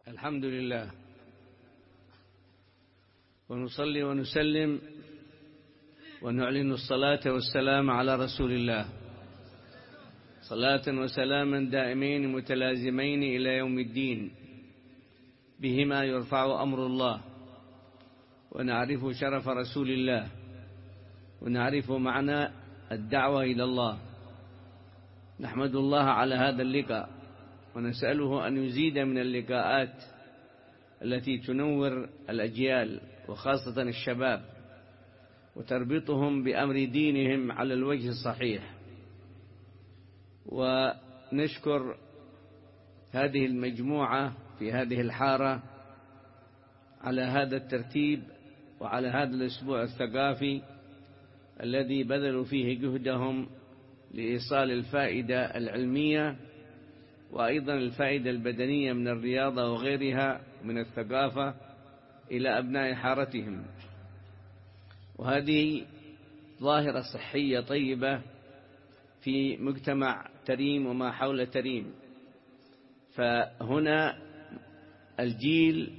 الحمد لله، ونصلي ونسلم ونعلن الصلاة والسلام على رسول الله، صلاة وسلاما دائمين متلازمين إلى يوم الدين، بهما يرفع أمر الله، ونعرف شرف رسول الله، ونعرف معنى الدعوة إلى الله. نحمد الله على هذا اللقاء، ونسأله أن يزيد من اللقاءات التي تنور الأجيال وخاصة الشباب، وتربطهم بأمر دينهم على الوجه الصحيح. ونشكر هذه المجموعة في هذه الحارة على هذا الترتيب وعلى هذا الأسبوع الثقافي الذي بذلوا فيه جهدهم لإيصال الفائدة العلمية وأيضا الفائدة البدنية من الرياضة وغيرها من الثقافة إلى أبناء حارتهم. وهذه ظاهرة صحية طيبة في مجتمع تريم وما حول تريم. فهنا الجيل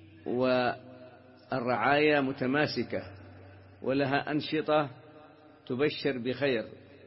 والرعاية متماسكة، ولها أنشطة تبشر بخير،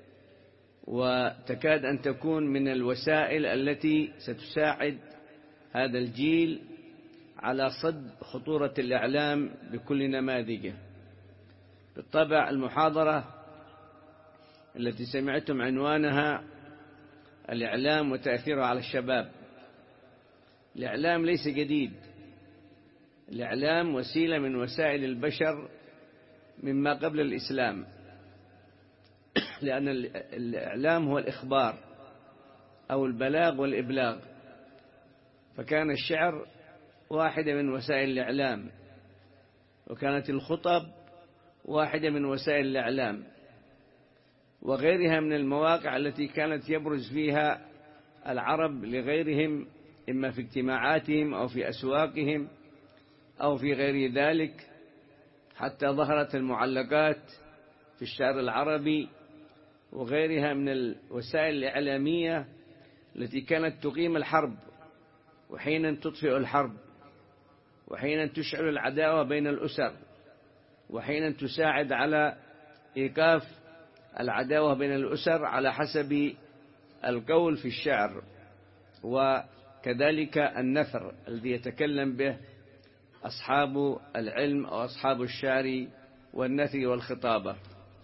وتكاد أن تكون من الوسائل التي ستساعد هذا الجيل على صد خطورة الإعلام بكل نماذجه. بالطبع المحاضرة التي سمعتم عنوانها الإعلام وتأثيره على الشباب. الإعلام ليس جديد، الإعلام وسيلة من وسائل البشر مما قبل الإسلام، لأن الإعلام هو الإخبار أو البلاغ والإبلاغ، فكان الشعر واحدة من وسائل الإعلام، وكانت الخطب واحدة من وسائل الإعلام، وغيرها من المواقع التي كانت يبرز فيها العرب لغيرهم، إما في اجتماعاتهم أو في أسواقهم أو في غير ذلك، حتى ظهرت المعلقات في الشعر العربي وغيرها من الوسائل الإعلامية التي كانت تقيم الحرب، وحينا تطفئ الحرب، وحينا تشعل العداوة بين الأسر، وحينا تساعد على إيقاف العداوة بين الأسر على حسب القول في الشعر، وكذلك النثر الذي يتكلم به أصحاب العلم أو أصحاب الشعر والنثر والخطابة.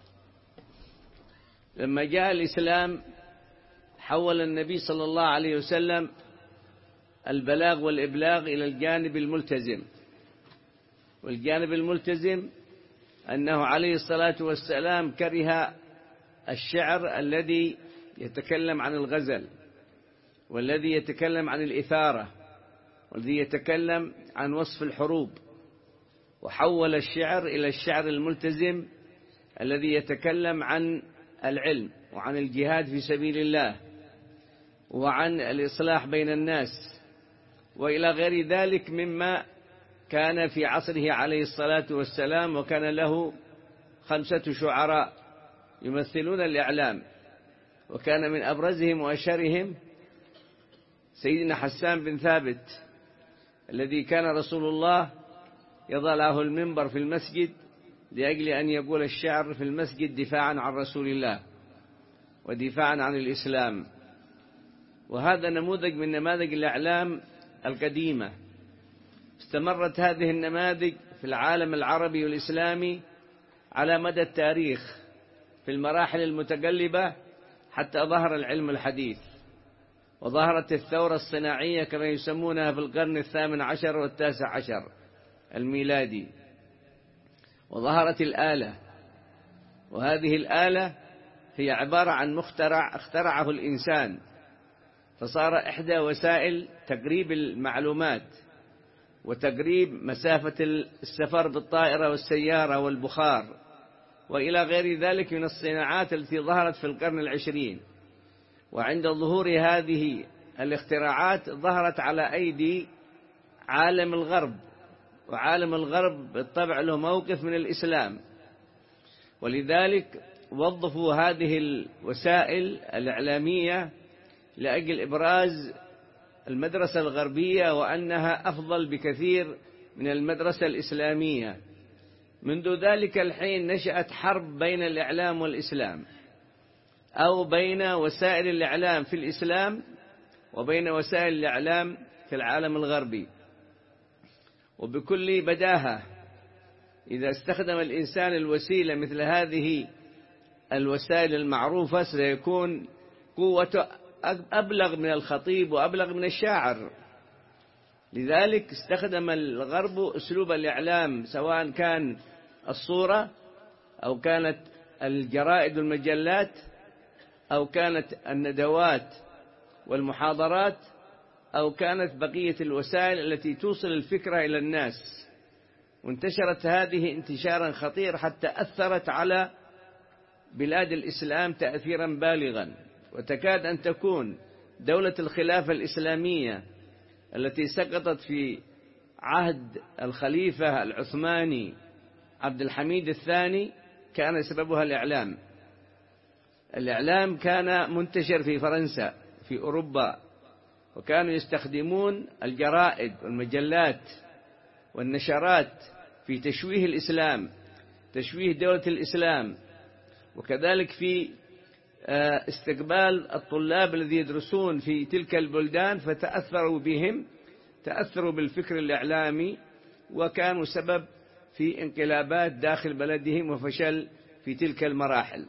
لما جاء الإسلام حول النبي صلى الله عليه وسلم البلاغ والإبلاغ إلى الجانب الملتزم، والجانب الملتزم أنه عليه الصلاة والسلام كره الشعر الذي يتكلم عن الغزل، والذي يتكلم عن الإثارة، والذي يتكلم عن وصف الحروب، وحول الشعر إلى الشعر الملتزم الذي يتكلم عن العلم وعن الجهاد في سبيل الله وعن الإصلاح بين الناس وإلى غير ذلك مما كان في عصره عليه الصلاة والسلام. وكان له 5 شعراء يمثلون الإعلام، وكان من أبرزهم وأشهرهم سيدنا حسان بن ثابت، الذي كان رسول الله يضع له المنبر في المسجد لأجل أن يقول الشعر في المسجد دفاعا عن رسول الله ودفاعا عن الإسلام. وهذا نموذج من نماذج الإعلام القديمة. استمرت هذه النماذج في العالم العربي والإسلامي على مدى التاريخ في المراحل المتقلبة حتى ظهر العلم الحديث، وظهرت الثورة الصناعية كما يسمونها في القرن 18 والتاسع عشر الميلادي، وظهرت الآلة. وهذه الآلة هي عبارة عن مخترع اخترعه الإنسان، فصار إحدى وسائل تقريب المعلومات وتقريب مسافة السفر بالطائرة والسيارة والبخار وإلى غير ذلك من الصناعات التي ظهرت في القرن 20. وعند ظهور هذه الاختراعات ظهرت على أيدي عالم الغرب، وعالم الغرب بالطبع له موقف من الإسلام، ولذلك وظفوا هذه الوسائل الإعلامية لأجل إبراز المدرسة الغربية وأنها أفضل بكثير من المدرسة الإسلامية. منذ ذلك الحين نشأت حرب بين الإعلام والإسلام، أو بين وسائل الإعلام في الإسلام وبين وسائل الإعلام في العالم الغربي. وبكل بداهة إذا استخدم الإنسان الوسيلة مثل هذه الوسائل المعروفة سيكون قوته أبلغ من الخطيب وأبلغ من الشاعر. لذلك استخدم الغرب أسلوب الإعلام، سواء كان الصورة أو كانت الجرائد والمجلات أو كانت الندوات والمحاضرات أو كانت بقية الوسائل التي توصل الفكرة إلى الناس. وانتشرت هذه انتشارا خطير حتى أثرت على بلاد الإسلام تأثيرا بالغا، وتكاد أن تكون دولة الخلافة الإسلامية التي سقطت في عهد الخليفة العثماني عبد الحميد الثاني كان سببها الإعلام. الإعلام كان منتشر في فرنسا في أوروبا، وكانوا يستخدمون الجرائد والمجلات والنشرات في تشويه الإسلام، تشويه دولة الإسلام، وكذلك في استقبال الطلاب الذين يدرسون في تلك البلدان، فتأثروا بهم، تأثروا بالفكر الإعلامي، وكانوا سبب في انقلابات داخل بلدهم وفشل في تلك المراحل.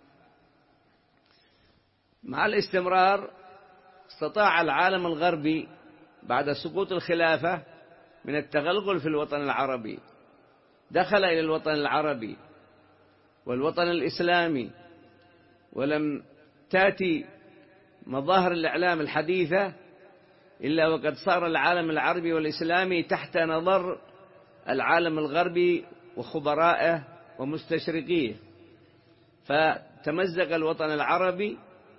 مع الاستمرار استطاع العالم الغربي بعد سقوط الخلافة من التغلغل في الوطن العربي، دخل إلى الوطن العربي والوطن الإسلامي، ولم تأتي مظاهر الإعلام الحديثة إلا وقد صار العالم العربي والإسلامي تحت نظر العالم الغربي وخبرائه ومستشرقيه، فتمزق الوطن العربي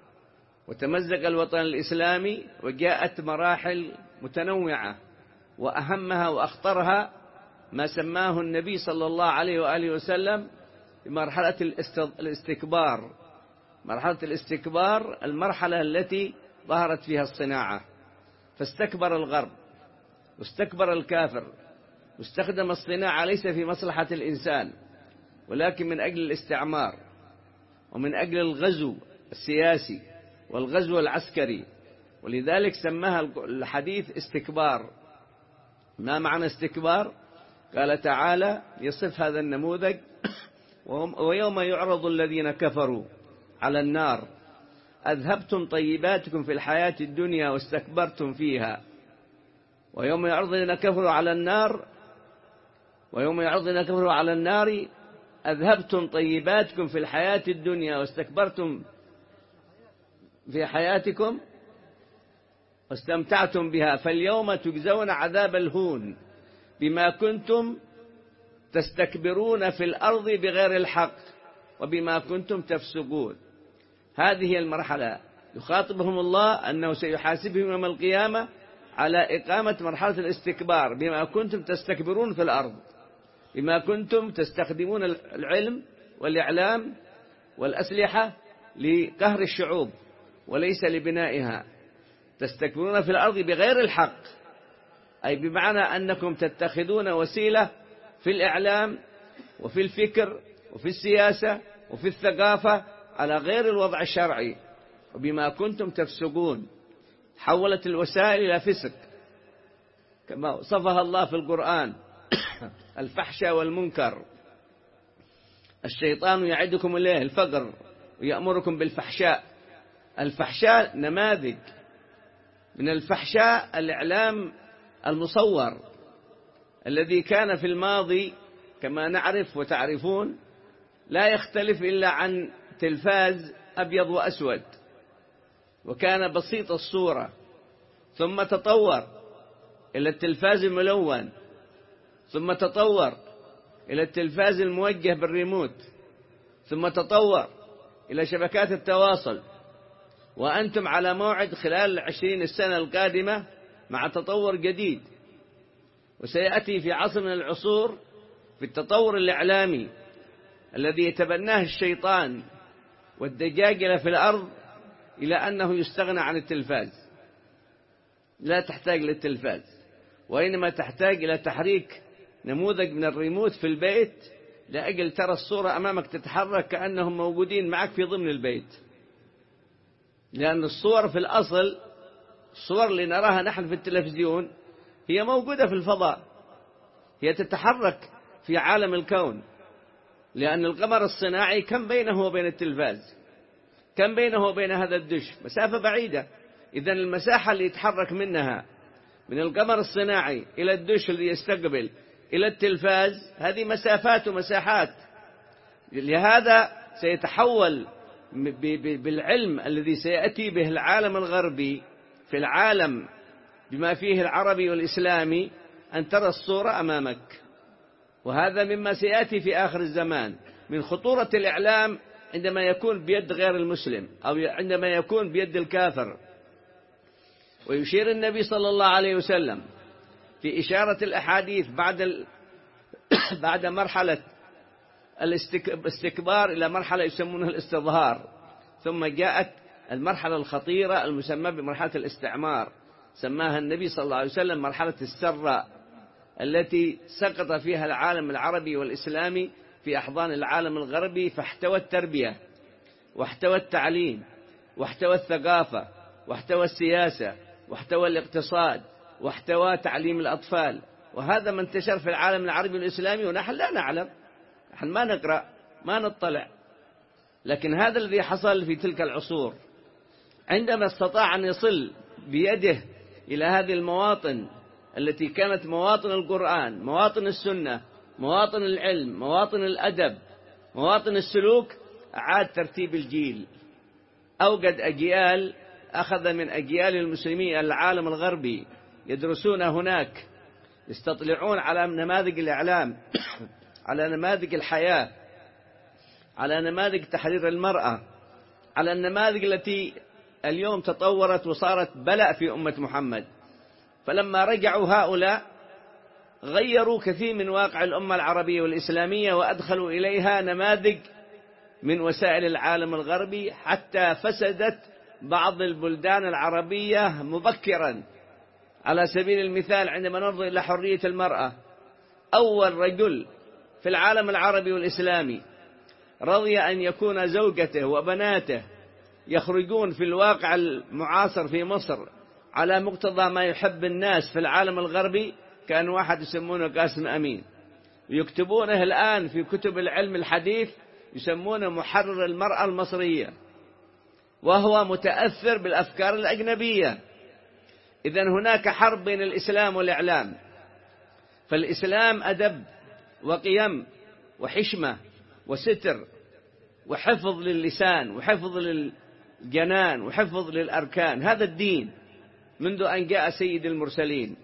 وتمزق الوطن الإسلامي، وجاءت مراحل متنوعة، وأهمها وأخطرها ما سماه النبي صلى الله عليه وآله وسلم بمرحلة الاستكبار. مرحلة الاستكبار المرحلة التي ظهرت فيها الصناعة، فاستكبر الغرب واستكبر الكافر، واستخدم الصناعة ليس في مصلحة الإنسان ولكن من أجل الاستعمار ومن أجل الغزو السياسي والغزو العسكري، ولذلك سماها الحديث استكبار. ما معنى استكبار؟ قال تعالى يصف هذا النموذج: ويوم يعرض الذين كفروا على النار أذهبتم طيباتكم في الحياة الدنيا واستكبرتم فيها. ويوم يعرض الذين كفروا على النار، ويوم يعرض الذين كفروا على النار أذهبتم طيباتكم في الحياة الدنيا واستكبرتم في حياتكم واستمتعتم بها، فاليوم تجزون عذاب الهون بما كنتم تستكبرون في الأرض بغير الحق وبما كنتم تفسقون. هذه المرحلة يخاطبهم الله أنه سيحاسبهم يوم القيامة على إقامة مرحلة الاستكبار بما كنتم تستكبرون في الأرض، بما كنتم تستخدمون العلم والإعلام والأسلحة لقهر الشعوب وليس لبنائها. تستكبرون في الأرض بغير الحق، أي بمعنى أنكم تتخذون وسيلة في الإعلام وفي الفكر وفي السياسة وفي الثقافة على غير الوضع الشرعي، وبما كنتم تفسقون. حولت الوسائل إلى فسق كما وصفها الله في القرآن: الفحشاء والمنكر. الشيطان يعدكم إليه الفقر ويأمركم بالفحشاء. الفحشاء نماذج من الفحشاء الإعلام المصور الذي كان في الماضي كما نعرف وتعرفون لا يختلف إلا عن تلفاز أبيض وأسود، وكان بسيط الصورة، ثم تطور إلى التلفاز الملون، ثم تطور إلى التلفاز الموجه بالريموت، ثم تطور إلى شبكات التواصل. وأنتم على موعد خلال 20 السنة القادمة مع تطور جديد، وسيأتي في عصر من العصور في التطور الإعلامي الذي يتبناه الشيطان والدجاجلة في الأرض إلى أنه يستغنى عن التلفاز. لا تحتاج للتلفاز، وإنما تحتاج إلى تحريك نموذج من الريموت في البيت لأجل ترى الصورة أمامك تتحرك كأنهم موجودين معك في ضمن البيت. لأن الصور في الأصل، الصور اللي نراها نحن في التلفزيون هي موجودة في الفضاء، هي تتحرك في عالم الكون، لأن القمر الصناعي كم بينه وبين التلفاز، كم بينه وبين هذا الدش، مسافة بعيدة. إذن المساحة اللي يتحرك منها من القمر الصناعي إلى الدش اللي يستقبل إلى التلفاز، هذه مسافات ومساحات. لهذا سيتحول بالعلم الذي سيأتي به العالم الغربي في العالم بما فيه العربي والإسلامي أن ترى الصورة أمامك. وهذا مما سيأتي في آخر الزمان من خطورة الإعلام عندما يكون بيد غير المسلم أو عندما يكون بيد الكافر. ويشير النبي صلى الله عليه وسلم في إشارة الأحاديث بعد مرحلة الاستكبار إلى مرحلة يسمونها الاستظهار، ثم جاءت المرحلة الخطيرة المسمى بمرحلة الاستعمار، سماها النبي صلى الله عليه وسلم مرحلة السراء، التي سقط فيها العالم العربي والإسلامي في أحضان العالم الغربي، فاحتوى التربية واحتوى التعليم واحتوى الثقافة واحتوى السياسة واحتوى الاقتصاد واحتوى تعليم الأطفال. وهذا ما انتشر في العالم العربي والإسلامي ونحن لا نعلم، نحن ما نقرأ ما نطلع. لكن هذا الذي حصل في تلك العصور، عندما استطاع أن يصل بيده إلى هذه المواطن التي كانت مواطن القرآن، مواطن السنة، مواطن العلم، مواطن الأدب، مواطن السلوك، أعاد ترتيب الجيل، أوجد أجيال أخذ من أجيال المسلمين العالم الغربي يدرسون هناك، يستطلعون على نماذج الإعلام، على نماذج الحياة، على نماذج تحرير المرأة، على النماذج التي اليوم تطورت وصارت بلاء في أمة محمد. فلما رجعوا هؤلاء غيروا كثير من واقع الأمة العربية والإسلامية، وأدخلوا إليها نماذج من وسائل العالم الغربي، حتى فسدت بعض البلدان العربية مبكرا. على سبيل المثال عندما ننظر إلى حرية المرأة، أول رجل في العالم العربي والإسلامي رضي أن يكون زوجته وبناته يخرجون في الواقع المعاصر في مصر على مقتضى ما يحب الناس في العالم الغربي، كان واحد يسمونه قاسم أمين، ويكتبونه الآن في كتب العلم الحديث يسمونه محرر المرأة المصرية، وهو متأثر بالأفكار الأجنبية. إذن هناك حرب بين الإسلام والإعلام، فالإسلام أدب وقيم وحشمة وستر وحفظ للسان وحفظ للجنان وحفظ للأركان، هذا الدين منذ أن جاء سيد المرسلين.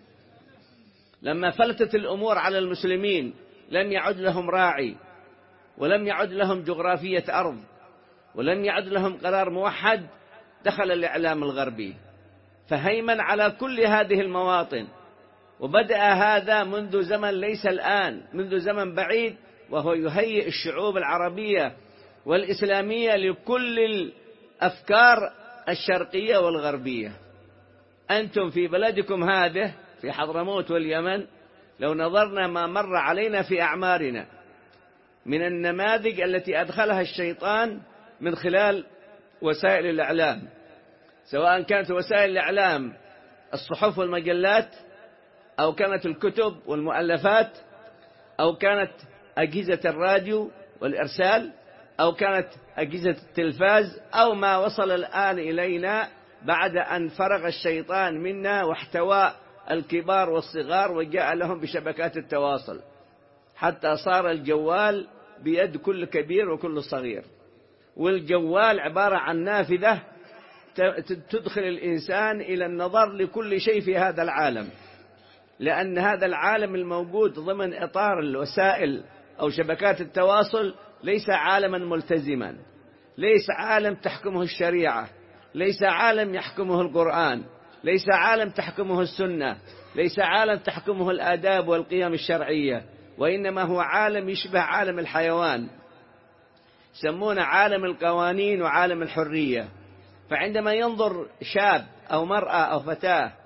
لما فلتت الأمور على المسلمين لم يعد لهم راعي، ولم يعد لهم جغرافية أرض، ولم يعد لهم قرار موحد، دخل الإعلام الغربي فهيمن على كل هذه المواطن. وبدأ هذا منذ زمن ليس الآن، منذ زمن بعيد، وهو يهيئ الشعوب العربية والإسلامية لكل الأفكار الشرقية والغربية. أنتم في بلدكم هذه في حضرموت واليمن، لو نظرنا ما مر علينا في أعمارنا من النماذج التي أدخلها الشيطان من خلال وسائل الإعلام، سواء كانت وسائل الإعلام الصحف والمجلات، أو كانت الكتب والمؤلفات، أو كانت أجهزة الراديو والإرسال، أو كانت أجهزة التلفاز، أو ما وصل الآن إلينا بعد أن فرغ الشيطان منا واحتوى الكبار والصغار وجاء لهم بشبكات التواصل، حتى صار الجوال بيد كل كبير وكل صغير. والجوال عبارة عن نافذة تدخل الإنسان إلى النظر لكل شيء في هذا العالم، لأن هذا العالم الموجود ضمن إطار الوسائل أو شبكات التواصل ليس عالما ملتزما، ليس عالم تحكمه الشريعة، ليس عالم يحكمه القرآن، ليس عالم تحكمه السنة، ليس عالم تحكمه الآداب والقيم الشرعية، وإنما هو عالم يشبه عالم الحيوان، يسمونه عالم القوانين وعالم الحرية. فعندما ينظر شاب أو مرأة أو فتاة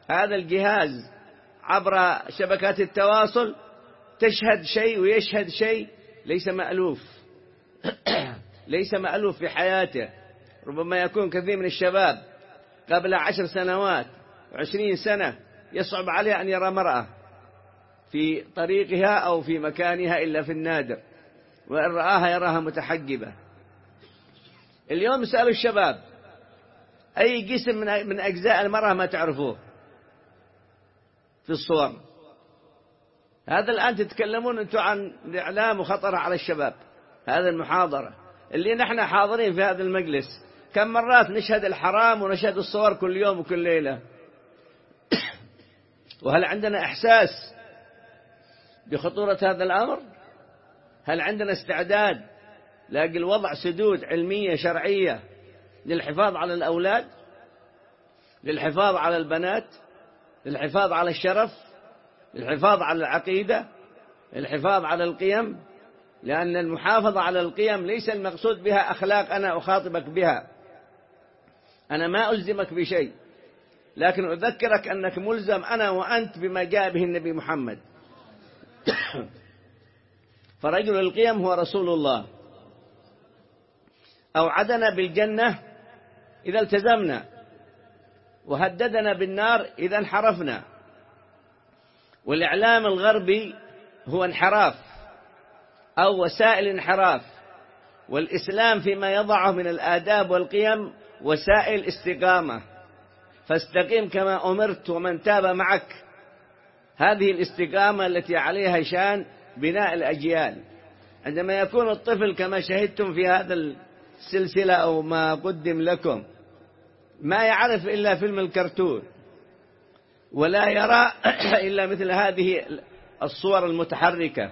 هذا الجهاز عبر شبكات التواصل تشهد شيء ويشهد شيء ليس مألوف ليس مألوف في حياته. ربما يكون كثير من الشباب قبل 10 سنوات و20 سنة يصعب عليه أن يرى مرأة في طريقها أو في مكانها إلا في النادر، وإن رآها يراها متحجبة. اليوم اسألوا الشباب أي جسم من أجزاء المرأة ما تعرفوه في الصور. هذا الآن تتكلمون أنتم عن الإعلام وخطره على الشباب. هذا المحاضرة اللي نحن حاضرين في هذا المجلس كم مرات نشهد الحرام ونشهد الصور كل يوم وكل ليلة. وهل عندنا إحساس بخطورة هذا الأمر؟ هل عندنا استعداد لأجل وضع سدود علمية شرعية للحفاظ على الأولاد، للحفاظ على البنات، للحفاظ على الشرف، للحفاظ على العقيدة، للحفاظ على القيم؟ لأن المحافظة على القيم ليس المقصود بها أخلاق أنا أخاطبك بها، أنا ما ألزمك بشيء، لكن أذكرك أنك ملزم أنا وأنت بما جاء به النبي محمد. فرجل القيم هو رسول الله، أوعدنا بالجنة إذا التزمنا، وهددنا بالنار إذا انحرفنا. والإعلام الغربي هو انحراف أو وسائل انحراف، والإسلام فيما يضعه من الآداب والقيم وسائل استقامة. فاستقم كما أمرت ومن تاب معك. هذه الاستقامة التي عليها شان بناء الأجيال. عندما يكون الطفل كما شهدتم في هذا السلسلة أو ما قدم لكم ما يعرف إلا فيلم الكرتون، ولا يرى إلا مثل هذه الصور المتحركة،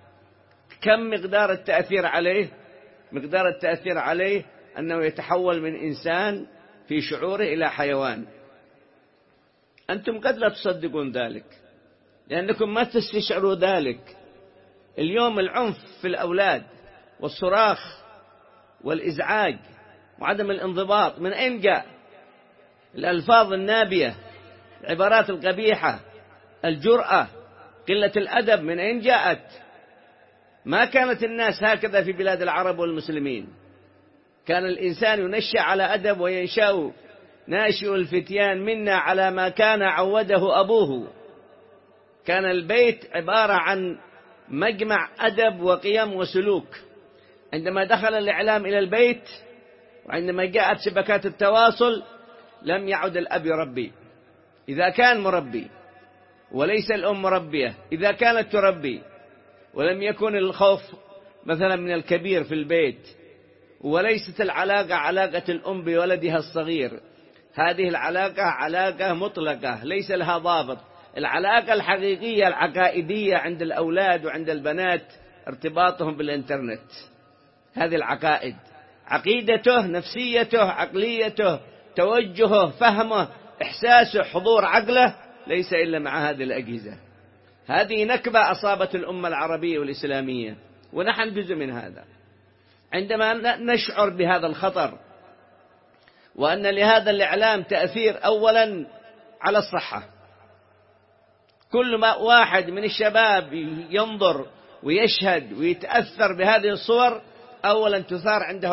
كم مقدار التأثير عليه؟ مقدار التأثير عليه أنه يتحول من إنسان في شعوره إلى حيوان. أنتم قد لا تصدقون ذلك لأنكم ما تستشعروا ذلك. اليوم العنف في الأولاد والصراخ والإزعاج وعدم الانضباط من أين جاء؟ الألفاظ النابية، العبارات القبيحة، الجرأة، قلة الأدب من أين جاءت؟ ما كانت الناس هكذا في بلاد العرب والمسلمين. كان الإنسان ينشأ على أدب وينشأ ناشئ الفتيان منا على ما كان عوده أبوه. كان البيت عبارة عن مجمع أدب وقيم وسلوك. عندما دخل الإعلام إلى البيت وعندما جاءت شبكات التواصل لم يعد الأب يربي إذا كان مربي، وليس الأم مربية إذا كانت تربي، ولم يكن الخوف مثلا من الكبير في البيت، وليست العلاقة علاقة الأم بولدها الصغير. هذه العلاقة علاقة مطلقة ليس لها ضابط. العلاقة الحقيقية العقائدية عند الأولاد وعند البنات ارتباطهم بالإنترنت. هذه العقائد، عقيدته، نفسيته، عقليته، توجهه، فهمه، إحساسه، حضور عقله، ليس إلا مع هذه الأجهزة. هذه نكبة أصابت الأمة العربية والإسلامية، ونحن جزء من هذا. عندما نشعر بهذا الخطر وأن لهذا الإعلام تأثير أولا على الصحة، كل ما واحد من الشباب ينظر ويشهد ويتأثر بهذه الصور أولا تثار عنده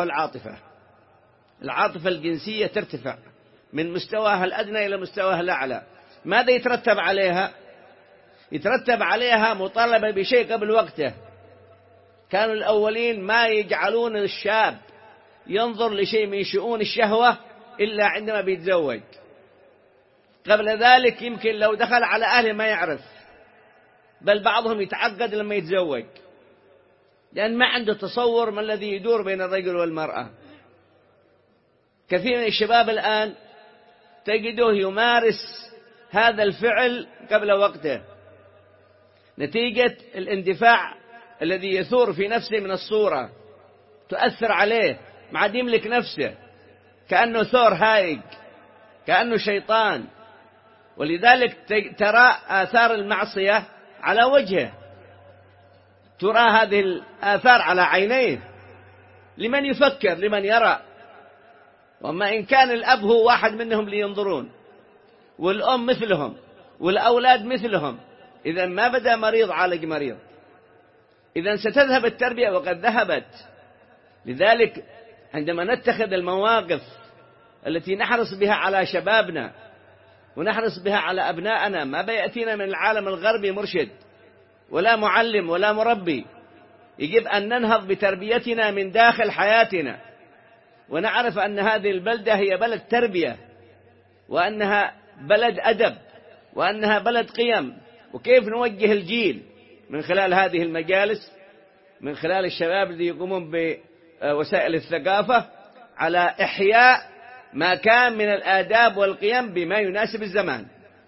العاطفة الجنسية ترتفع من مستواها الأدنى إلى مستواها الأعلى. ماذا يترتب عليها؟ يترتب عليها مطالبة بشيء قبل وقته. كانوا الأولين ما يجعلون الشاب ينظر لشيء من شؤون الشهوة إلا عندما بيتزوج. قبل ذلك يمكن لو دخل على أهله ما يعرف، بل بعضهم يتعقد لما يتزوج لأن ما عنده تصور ما الذي يدور بين الرجل والمرأة. كثير من الشباب الآن تجده يمارس هذا الفعل قبل وقته نتيجة الاندفاع الذي يثور في نفسه من الصورة، تؤثر عليه، ما عاد يملك نفسه، كأنه ثور هائج، كأنه شيطان. ولذلك ترى آثار المعصية على وجهه، ترى هذه الآثار على عينيه، لمن يفكر، لمن يرى. وما إن كان الأب هو واحد منهم لينظرون. والأم مثلهم والأولاد مثلهم. إذا ما بدأ مريض عالج مريض، إذا ستذهب التربية وقد ذهبت. لذلك عندما نتخذ المواقف التي نحرص بها على شبابنا ونحرص بها على أبنائنا، ما بيأتينا من العالم الغربي مرشد ولا معلم ولا مربي. يجب أن ننهض بتربيتنا من داخل حياتنا، ونعرف أن هذه البلدة هي بلد تربية، وأنها بلد أدب، وأنها بلد قيم. وكيف نوجه الجيل من خلال هذه المجالس، من خلال الشباب الذي يقومون بوسائل الثقافة على إحياء ما كان من الآداب والقيم بما يناسب الزمان.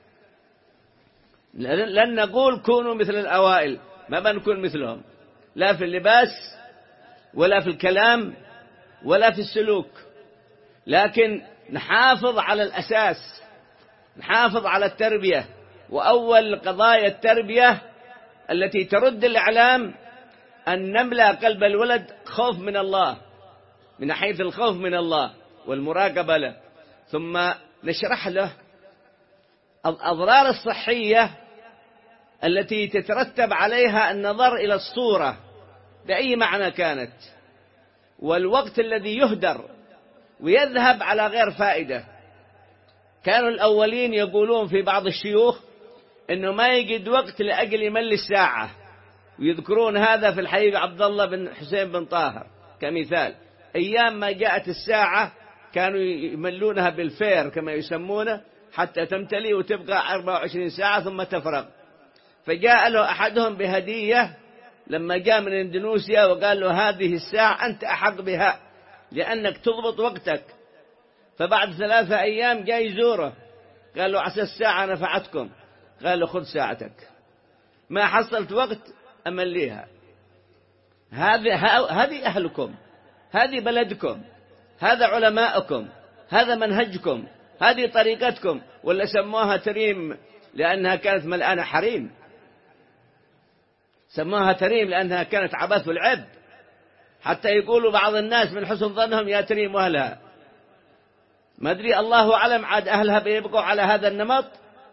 لن نقول كونوا مثل الأوائل، ما بنكون مثلهم، لا في اللباس ولا في الكلام ولا في السلوك، لكن نحافظ على الأساس، نحافظ على التربية. وأول قضايا التربية التي ترد الإعلام أن نملأ قلب الولد خوف من الله، من ناحية الخوف من الله والمراقبة له، ثم نشرح له الأضرار الصحية التي تترتب عليها النظر إلى الصورة بأي معنى كانت، والوقت الذي يهدر ويذهب على غير فائدة. كانوا الأولين يقولون في بعض الشيوخ إنه ما يجد وقت لأجل يمل الساعة، ويذكرون هذا في الحبيب عبد الله بن حسين بن طاهر كمثال. أيام ما جاءت الساعة كانوا يملونها بالفير كما يسمونه، حتى تمتلي وتبقى 24 ساعة ثم تفرغ. فجاء له أحدهم بهدية لما جاء من إندونيسيا وقال له هذه الساعة أنت أحق بها لأنك تضبط وقتك. فبعد 3 أيام جاء يزوره، قال له عسى الساعة نفعتكم، قال له خذ ساعتك، ما حصلت وقت أمليها. هذه أهلكم، هذه بلدكم، هذا علماءكم، هذا منهجكم، هذه طريقتكم. ولا سموها تريم لأنها كانت ملآنة حريم، سموها تريم لأنها كانت عبث والعب، حتى يقولوا بعض الناس من حسن ظنهم يا تريم أهلها. ما أدري، الله أعلم عاد أهلها بيبقوا على هذا النمط،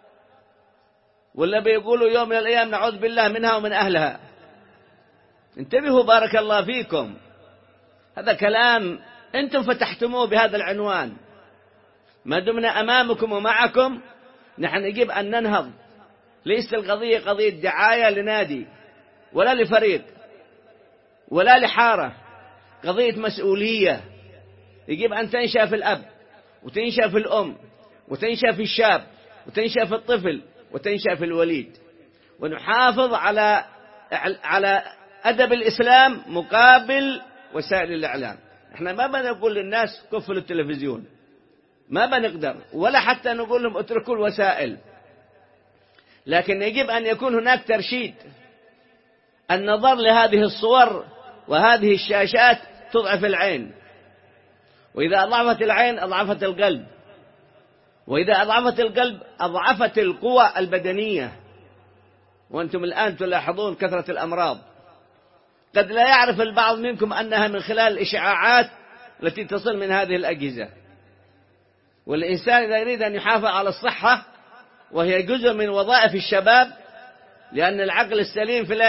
ولا بيقولوا يوم من الأيام نعوذ بالله منها ومن أهلها. انتبهوا بارك الله فيكم، هذا كلام أنتم فتحتموه بهذا العنوان. ما دمنا أمامكم ومعكم نحن يجب أن ننهض. ليس القضية قضية دعاية لنادي ولا لفريق ولا لحارة، قضية مسؤولية. يجب أن تنشأ في الأب وتنشأ في الأم وتنشأ في الشاب وتنشأ في الطفل وتنشأ في الوليد، ونحافظ على أدب الإسلام مقابل وسائل الإعلام. احنا ما بنقول للناس كفوا التلفزيون، ما بنقدر، ولا حتى نقول لهم اتركوا الوسائل، لكن يجب أن يكون هناك ترشيد. النظر لهذه الصور وهذه الشاشات تضعف العين، وإذا أضعفت العين أضعفت القلب، وإذا أضعفت القلب أضعفت القوى البدنية. وأنتم الآن تلاحظون كثرة الأمراض، قد لا يعرف البعض منكم أنها من خلال الإشعاعات التي تصل من هذه الأجهزة. والإنسان إذا يريد أن يحافظ على الصحة، وهي جزء من وظائف الشباب، لأن العقل السليم في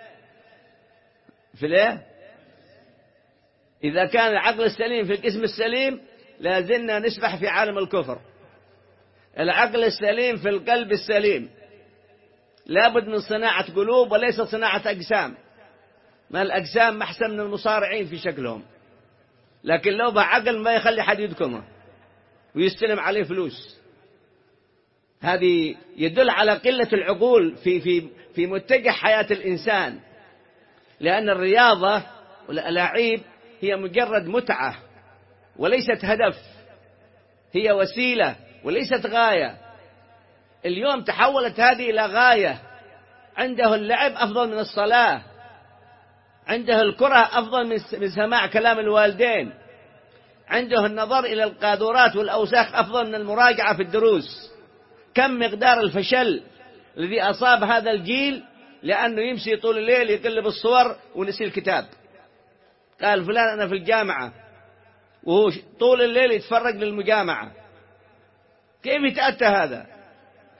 الإيه؟ إذا كان العقل السليم في الجسم السليم لازلنا نسبح في عالم الكفر. العقل السليم في القلب السليم، لابد من صناعة قلوب وليس صناعة أجسام. ما الأجسام أحسن من المصارعين في شكلهم، لكن لو بعقل ما يخلي حد يدكمه ويستلم عليه فلوس. هذه يدل على قلة العقول في متجه حياة الإنسان، لأن الرياضة والألاعيب هي مجرد متعة وليست هدف، هي وسيلة وليست غاية. اليوم تحولت هذه إلى غاية. عنده اللعب أفضل من الصلاة، عنده الكرة أفضل من سماع كلام الوالدين، عنده النظر إلى القاذورات والأوساخ أفضل من المراجعة في الدروس. كم مقدار الفشل الذي أصاب هذا الجيل لأنه يمشي طول الليل يقلب الصور ونسي الكتاب. قال فلان أنا في الجامعة وهو طول الليل يتفرج للمجامعة. كيف يتأتى هذا؟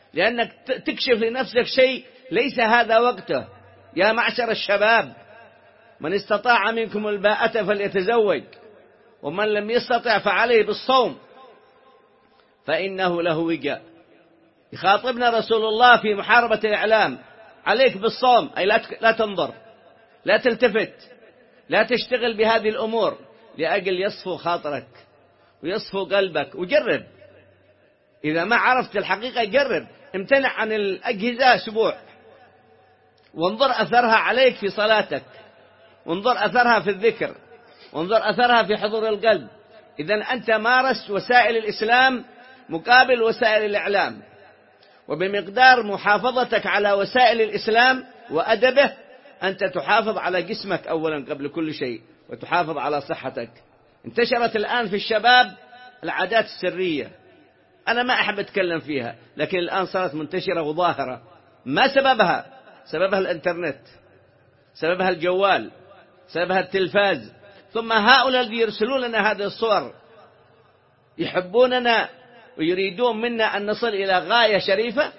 لأنك تكشف لنفسك شيء ليس هذا وقته. يا معشر الشباب، من استطاع منكم الباءة فليتزوج، ومن لم يستطع فعليه بالصوم فإنه له وجاء. يخاطبنا رسول الله في محاربة الإعلام: عليك بالصوم، أي لا تنظر، لا تلتفت، لا تشتغل بهذه الأمور، لأجل يصفو خاطرك ويصفو قلبك. وجرب، إذا ما عرفت الحقيقة جرب، امتنع عن الأجهزة أسبوع، وانظر أثرها عليك في صلاتك، وانظر أثرها في الذكر، وانظر أثرها في حضور القلب. إذن أنت مارست وسائل الإسلام مقابل وسائل الإعلام، وبمقدار محافظتك على وسائل الإسلام وأدبه أنت تحافظ على جسمك أولا قبل كل شيء، وتحافظ على صحتك. انتشرت الآن في الشباب العادات السرية، أنا ما أحب أتكلم فيها، لكن الآن صارت منتشرة وظاهرة. ما سببها؟ سببها الإنترنت، سببها الجوال، سببها التلفاز. ثم هؤلاء الذين يرسلون لنا هذه الصور يحبوننا ويريدون منا أن نصل إلى غاية شريفة،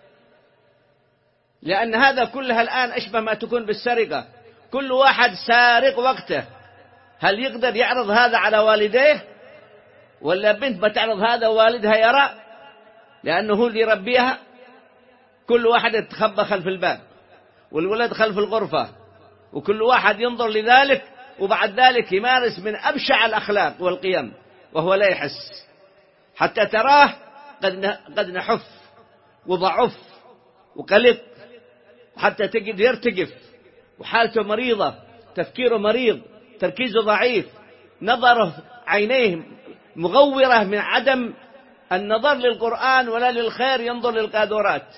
لأن هذا كلها الآن أشبه ما تكون بالسرقة. كل واحد سارق وقته. هل يقدر يعرض هذا على والديه؟ ولا بنت بتعرض هذا والدها يرى لأنه هو اللي يربيها؟ كل واحد يتخبى خلف الباب، والولد خلف الغرفة، وكل واحد ينظر لذلك، وبعد ذلك يمارس من أبشع الأخلاق والقيم وهو لا يحس، حتى تراه قد نحف وضعف وقلق، وحتى تجد يرتجف وحالته مريضة، تفكيره مريض، تركيزه ضعيف، نظره عينيه مغورة من عدم النظر للقرآن ولا للخير، ينظر للقاذورات.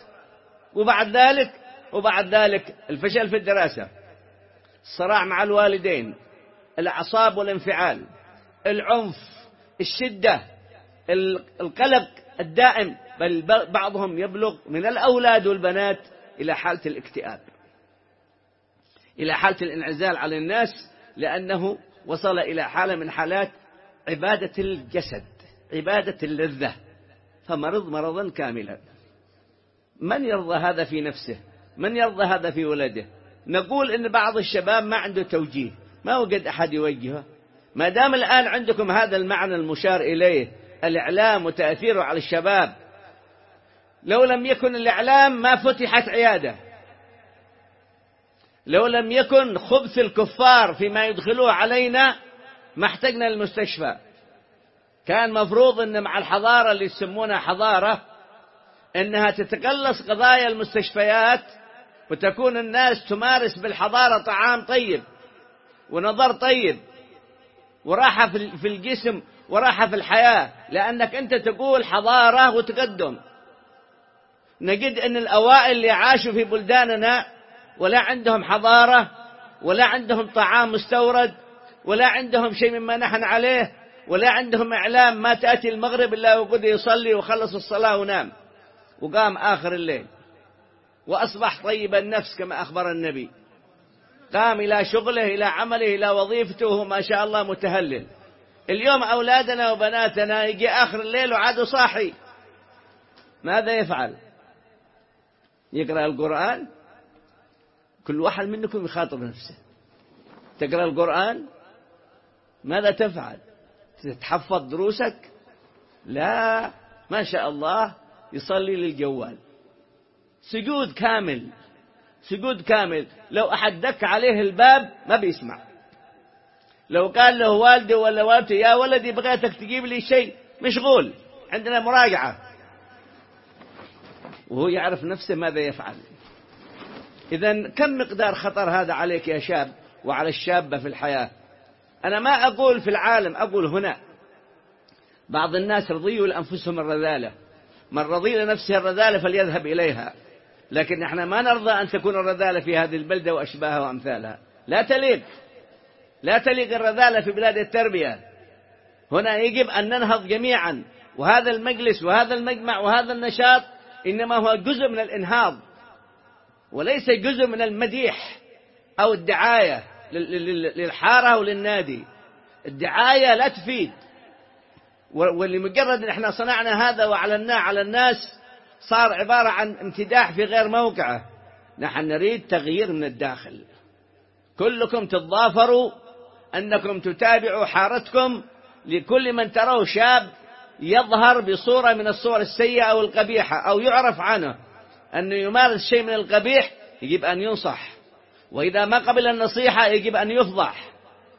وبعد ذلك الفشل في الدراسة، الصراع مع الوالدين، الأعصاب والانفعال، العنف، الشدة، القلق الدائم، بل بعضهم يبلغ من الأولاد والبنات إلى حالة الاكتئاب، إلى حالة الانعزال عن الناس، لأنه وصل إلى حالة من حالات عبادة الجسد، عبادة اللذة، فمرض مرضا كاملا. من يرضى هذا في نفسه؟ من يرضى هذا في ولده؟ نقول إن بعض الشباب ما عنده توجيه، ما وجد أحد يوجهه. ما دام الآن عندكم هذا المعنى المشار إليه، الإعلام وتأثيره على الشباب، لو لم يكن الإعلام ما فتحت عيادة، لو لم يكن خبث الكفار فيما يدخلوه علينا ما احتجنا المستشفى. كان مفروض أن مع الحضارة اللي يسمونها حضارة، أنها تتقلص قضايا المستشفيات، وتكون الناس تمارس بالحضارة طعام طيب ونظر طيب وراحة في الجسم وراحة في الحياة، لأنك أنت تقول حضارة وتقدم. نجد أن الأوائل اللي عاشوا في بلداننا ولا عندهم حضارة، ولا عندهم طعام مستورد، ولا عندهم شيء مما نحن عليه، ولا عندهم إعلام. ما تأتي المغرب إلا وقد يصلي وخلص الصلاة ونام وقام آخر الليل وأصبح طيب النفس كما أخبر النبي، قام إلى شغله، إلى عمله، إلى وظيفته، وهو ما شاء الله متهلل. اليوم أولادنا وبناتنا يجي آخر الليل وعاد صاحي، ماذا يفعل؟ يقرأ القرآن؟ كل واحد منكم يخاطب نفسه. تقرأ القرآن؟ ماذا تفعل؟ تحفظ دروسك؟ لا، ما شاء الله يصلي للجوال، سجود كامل، سجود كامل. لو أحد دك عليه الباب ما بيسمع. لو قال له والده ولا والدته يا ولدي بغيتك تجيب لي شيء، مشغول، عندنا مراجعة، وهو يعرف نفسه ماذا يفعل. إذن كم مقدار خطر هذا عليك يا شاب وعلى الشابة في الحياة؟ أنا ما أقول في العالم، أقول هنا. بعض الناس رضيوا لأنفسهم الرذالة، من رضي لنفسه الرذالة فليذهب إليها، لكن نحن ما نرضى أن تكون الرذالة في هذه البلدة وأشباهها وأمثالها. لا تليق، لا تليق الرذالة في بلاد التربية. هنا يجب أن ننهض جميعا، وهذا المجلس وهذا المجمع وهذا النشاط إنما هو جزء من الإنهاض، وليس جزء من المديح أو الدعاية للحارة وللنادي. الدعاية لا تفيد، واللي مجرد ان احنا صنعنا هذا واعلناه على الناس صار عبارة عن امتداح في غير موقعه. نحن نريد تغيير من الداخل. كلكم تتضافروا أنكم تتابعوا حارتكم لكل من تروا شاب يظهر بصورة من الصور السيئة أو القبيحة أو يعرف عنه أنه يمارس شيء من القبيح، يجب أن ينصح، وإذا ما قبل النصيحة يجب أن يفضح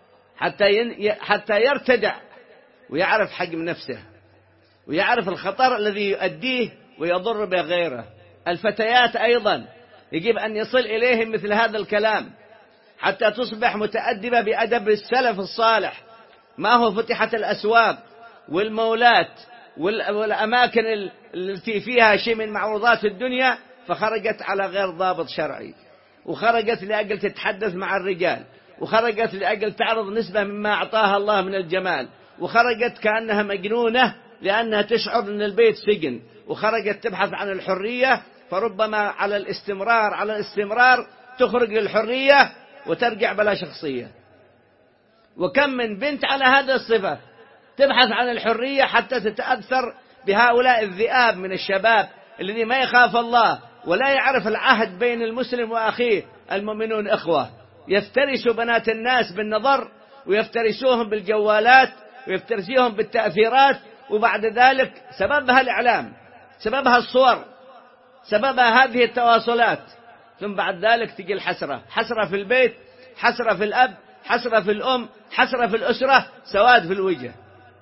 حتى يرتدع ويعرف حجم نفسه ويعرف الخطر الذي يؤديه ويضر بغيره. الفتيات أيضا يجب أن يصل إليهم مثل هذا الكلام حتى تصبح متأدبة بأدب السلف الصالح. ما هو فتحت الأسواق والمولات والأماكن التي فيها شيء من معروضات الدنيا فخرجت على غير ضابط شرعي، وخرجت لأجل تتحدث مع الرجال، وخرجت لأجل تعرض نسبة مما أعطاها الله من الجمال، وخرجت كأنها مجنونة لأنها تشعر أن البيت سجن، وخرجت تبحث عن الحرية، فربما على الاستمرار تخرج للحرية وترجع بلا شخصية. وكم من بنت على هذا الصفة تبحث عن الحرية حتى تتأثر بهؤلاء الذئاب من الشباب الذي ما يخاف الله ولا يعرف العهد بين المسلم وأخيه. المؤمنون إخوة. يفترسوا بنات الناس بالنظر، ويفترسوهم بالجوالات، ويفترسوهم بالتأثيرات، وبعد ذلك سببها الإعلام، سببها الصور، سببها هذه التواصلات. ثم بعد ذلك تجي الحسرة، حسرة في البيت، حسرة في الأب، حسرة في الأم، حسرة في الأسرة، سواد في الوجه.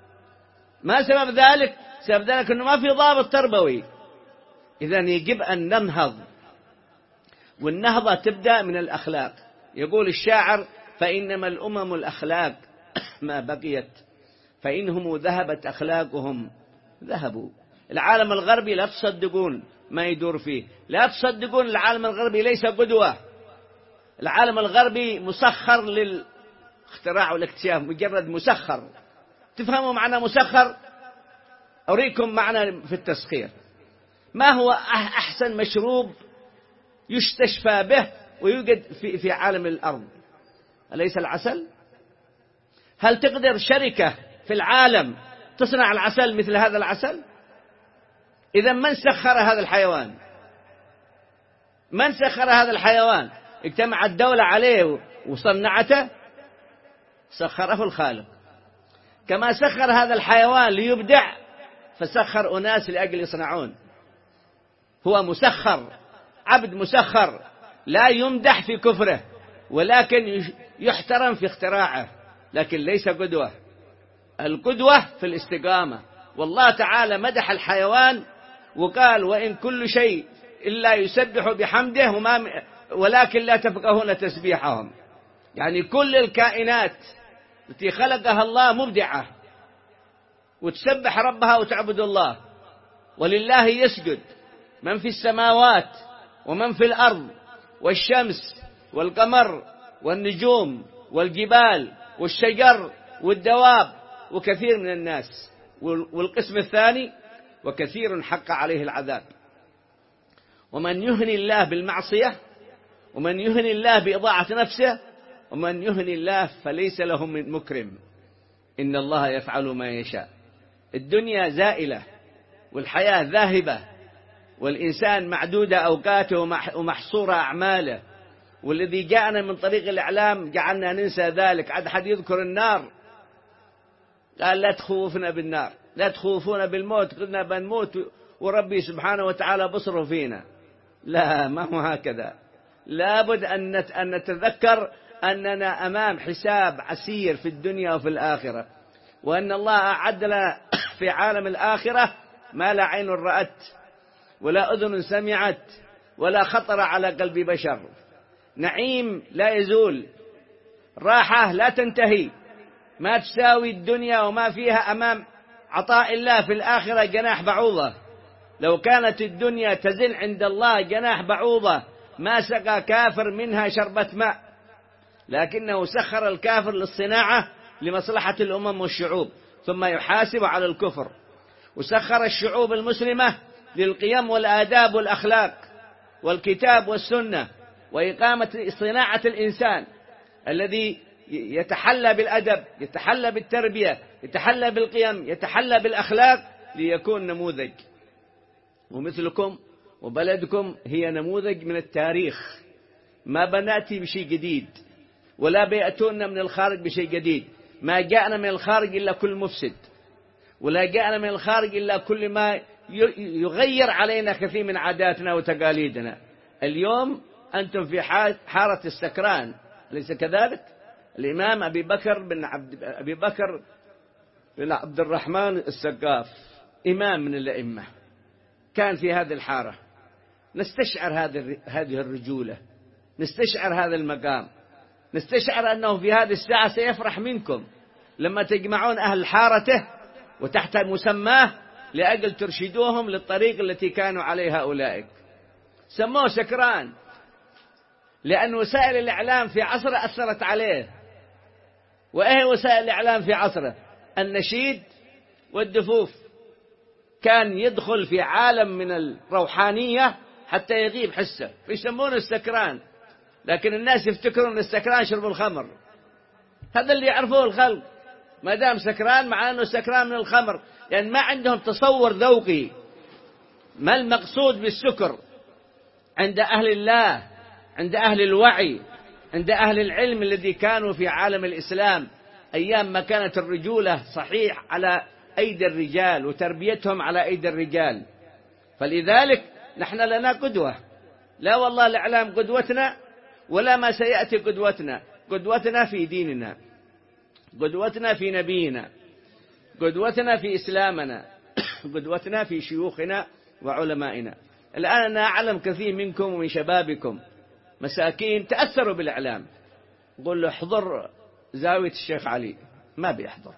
ما سبب ذلك؟ سبب ذلك أنه ما في ضابط تربوي. إذن يجب أن ننهض، والنهضة تبدأ من الأخلاق. يقول الشاعر: فإنما الأمم الأخلاق ما بقيت، فإنهم ذهبت أخلاقهم ذهبوا. العالم الغربي لا تصدقون ما يدور فيه، لا تصدقون العالم الغربي ليس قدوة. العالم الغربي مسخر للاختراع والاكتشاف، مجرد مسخر. تفهموا معنى مسخر؟ أريكم معنى في التسخير. ما هو أحسن مشروب يستشفى به ويوجد في عالم الأرض؟ أليس العسل؟ هل تقدر شركة في العالم تصنع العسل مثل هذا العسل؟ إذا من سخر هذا الحيوان؟ من سخر هذا الحيوان؟ اجتمعت الدولة عليه وصنعته؟ سخره الخالق. كما سخر هذا الحيوان ليبدع، فسخر أناس لأجل يصنعون. هو مسخر، عبد مسخر، لا يمدح في كفره ولكن يحترم في اختراعه، لكن ليس قدوة. القدوة في الاستقامة. والله تعالى مدح الحيوان وقال: وإن كل شيء إلا يسبح بحمده ولكن لا تفقهون تسبيحهم. يعني كل الكائنات التي خلقها الله مبدعة وتسبح ربها وتعبد الله. ولله يسجد من في السماوات ومن في الأرض، والشمس والقمر والنجوم والجبال والشجر والدواب وكثير من الناس. والقسم الثاني: وكثير حق عليه العذاب. ومن يهن الله بالمعصية، ومن يهن الله بإضاعة نفسه، ومن يهن الله فليس له من مكرم. إن الله يفعل ما يشاء. الدنيا زائلة والحياة ذاهبة، والإنسان معدودة أوقاته ومحصورة أعماله. والذي جاءنا من طريق الإعلام جعلنا ننسى ذلك. عاد حد يذكر النار، قال: لا تخوفنا بالنار، لا تخوفونا بالموت، قلنا بنموت وربي سبحانه وتعالى بصره فينا. لا، ما هو هكذا. لابد أن نتذكر أننا أمام حساب عسير في الدنيا وفي الآخرة، وأن الله أعد لنا في عالم الآخرة ما لا عين رأت ولا أذن سمعت ولا خطر على قلب بشر. نعيم لا يزول، راحة لا تنتهي، ما تساوي الدنيا وما فيها أمام عطاء الله في الآخرة جناح بعوضة. لو كانت الدنيا تزن عند الله جناح بعوضة ما سقى كافر منها شربة ماء، لكنه سخر الكافر للصناعة لمصلحة الأمم والشعوب ثم يحاسب على الكفر. وسخر الشعوب المسلمة للقيم والآداب والأخلاق والكتاب والسنة وإقامة صناعة الإنسان الذي يتحلى بالأدب، يتحلى بالتربية، يتحلى بالقيم، يتحلى بالأخلاق ليكون نموذج. ومثلكم وبلدكم هي نموذج من التاريخ، ما بنأتي بشيء جديد ولا بيأتونا من الخارج بشيء جديد. ما جاءنا من الخارج إلا كل مفسد، ولا جاءنا من الخارج إلا كل ما يغير علينا كثير من عاداتنا وتقاليدنا. اليوم أنتم في حارة السكران، أليس كذلك؟ الإمام أبي بكر بن عبد الرحمن السقاف إمام من الأئمة كان في هذه الحارة. نستشعر هذه الرجولة، نستشعر هذا المقام، نستشعر أنه في هذه الساعة سيفرح منكم لما تجمعون أهل حارته وتحت مسماه لأجل ترشدوهم للطريق التي كانوا عليها أولئك. سموه سكران لأن وسائل الإعلام في عصره أثرت عليه. وإيه وسائل الإعلام في عصره؟ النشيد والدفوف. كان يدخل في عالم من الروحانية حتى يغيب حسه، فيسمونه السكران. لكن الناس يفتكرون أن السكران شرب الخمر، هذا اللي يعرفوه الخلق. ما دام سكران مع أنه سكران من الخمر، لأن ما عندهم تصور ذوقي. ما المقصود بالسكر عند أهل الله، عند أهل الوعي، عند أهل العلم الذي كانوا في عالم الإسلام أيام ما كانت الرجولة صحيح على أيدي الرجال وتربيتهم على أيدي الرجال. فلذلك نحن لنا قدوة. لا والله الإعلام قدوتنا ولا ما سيأتي قدوتنا. قدوتنا في ديننا، قدوتنا في نبينا، قدوتنا في إسلامنا، قدوتنا في شيوخنا وعلمائنا. الآن أنا أعلم كثير منكم ومن شبابكم مساكين تأثروا بالإعلام. قل له احضر زاوية الشيخ علي، ما بيحضر.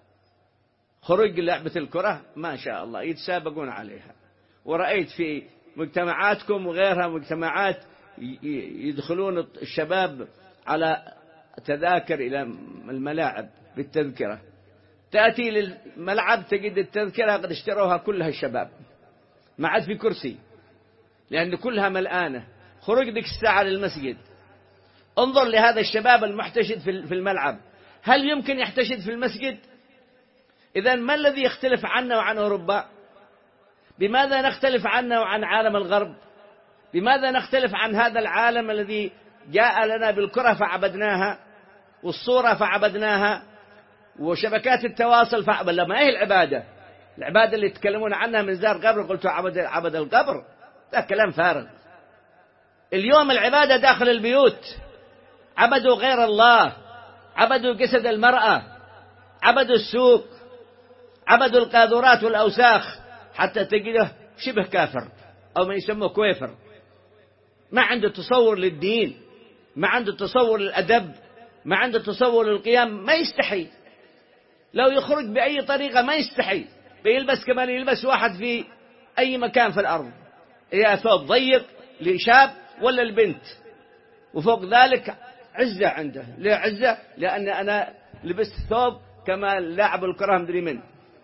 خرج لعبة الكرة ما شاء الله يتسابقون عليها. ورأيت في مجتمعاتكم وغيرها مجتمعات يدخلون الشباب على تذاكر إلى الملاعب بالتذكرة. تأتي للملعب تجد التذكرة قد اشتروها كلها الشباب، ما عاد في كرسي لأن كلها ملآنة. خرج ذيك الساعة للمسجد، انظر لهذا الشباب المحتشد في الملعب، هل يمكن يحتشد في المسجد؟ إذن ما الذي يختلف عنا وعن أوروبا؟ بماذا نختلف عنا وعن عالم الغرب؟ بماذا نختلف عن هذا العالم الذي جاء لنا بالكرة فعبدناها والصورة فعبدناها وشبكات التواصل فعبدناها؟ ما هي العبادة؟ العبادة اللي يتكلمون عنها من زار قبر قلت عبد القبر، ده كلام فارغ. اليوم العبادة داخل البيوت، عبدوا غير الله، عبدوا جسد المرأة، عبدوا السوق، عبدوا القاذورات والأوساخ، حتى تجده شبه كافر أو ما يسموه كويفر. ما عنده تصور للدين، ما عنده تصور للأدب، ما عنده تصور للقيام. ما يستحي لو يخرج بأي طريقة، ما يستحي بيلبس كما يلبس واحد في أي مكان في الأرض، يا ثوب ضيق لشاب ولا البنت، وفوق ذلك عزة عنده. ليه عزة؟ لأن أنا لبست ثوب كما لاعب الكرة مدري من،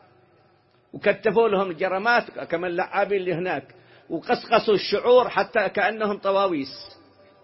وكتفوا لهم الجرامات كما اللاعبين اللي هناك، وقصقصوا الشعور حتى كأنهم طواويس.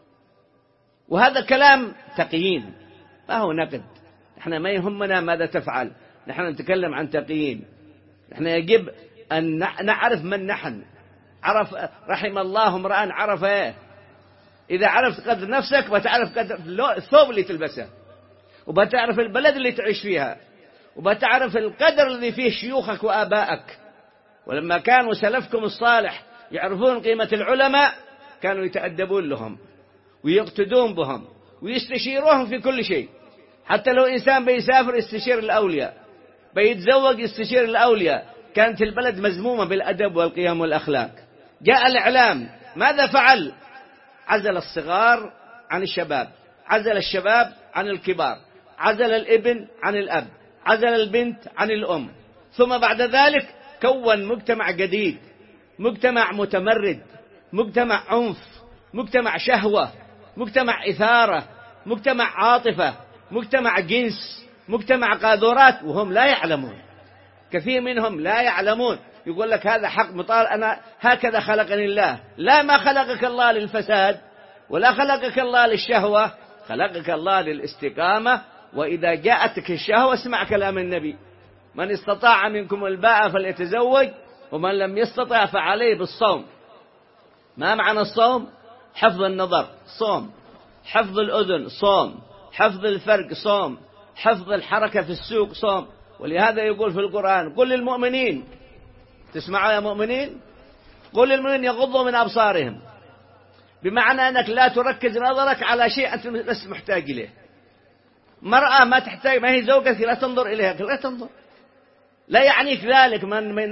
وهذا كلام تقييم، ما هو نقد. نحن ما يهمنا ماذا تفعل، نحن نتكلم عن تقييم. نحن يجب أن نعرف من نحن. عرف رحم الله امرأ عرف ايه. إذا عرفت قدر نفسك بتعرف قدر الثوب اللي تلبسه، وبتعرف البلد اللي تعيش فيها، وبتعرف القدر الذي فيه شيوخك وآبائك. ولما كانوا سلفكم الصالح يعرفون قيمة العلماء كانوا يتأدبون لهم ويقتدون بهم ويستشيروهم في كل شيء. حتى لو إنسان بيسافر يستشير الأولياء، بيتزوج يستشير الأولياء. كانت البلد مزمومة بالأدب والقيم والأخلاق. جاء الإعلام ماذا فعل؟ عزل الصغار عن الشباب، عزل الشباب عن الكبار، عزل الابن عن الأب، عزل البنت عن الأم. ثم بعد ذلك كون مجتمع جديد، مجتمع متمرد، مجتمع عنف، مجتمع شهوة، مجتمع إثارة، مجتمع عاطفة، مجتمع جنس، مجتمع قاذورات، وهم لا يعلمون. كثير منهم لا يعلمون. يقول لك هذا حق مطال، أنا هكذا خلقني الله. لا، ما خلقك الله للفساد ولا خلقك الله للشهوة، خلقك الله للاستقامة. وإذا جاءتك الشهوة اسمع كلام النبي: من استطاع منكم الباء فليتزوج ومن لم يستطع فعليه بالصوم. ما معنى الصوم؟ حفظ النظر صوم، حفظ الأذن صوم، حفظ الفرج صوم، حفظ الحركة في السوق صوم. ولهذا يقول في القرآن: قل للمؤمنين، تسمعوا يا مؤمنين، قل للمؤمنين يغضوا من أبصارهم، بمعنى أنك لا تركز نظرك على شيء أنت لست محتاج إليه. مرأة ما تحتاج، ما هي زوجتك، لا تنظر إليها، لا تنظر، لا يعنيك ذلك.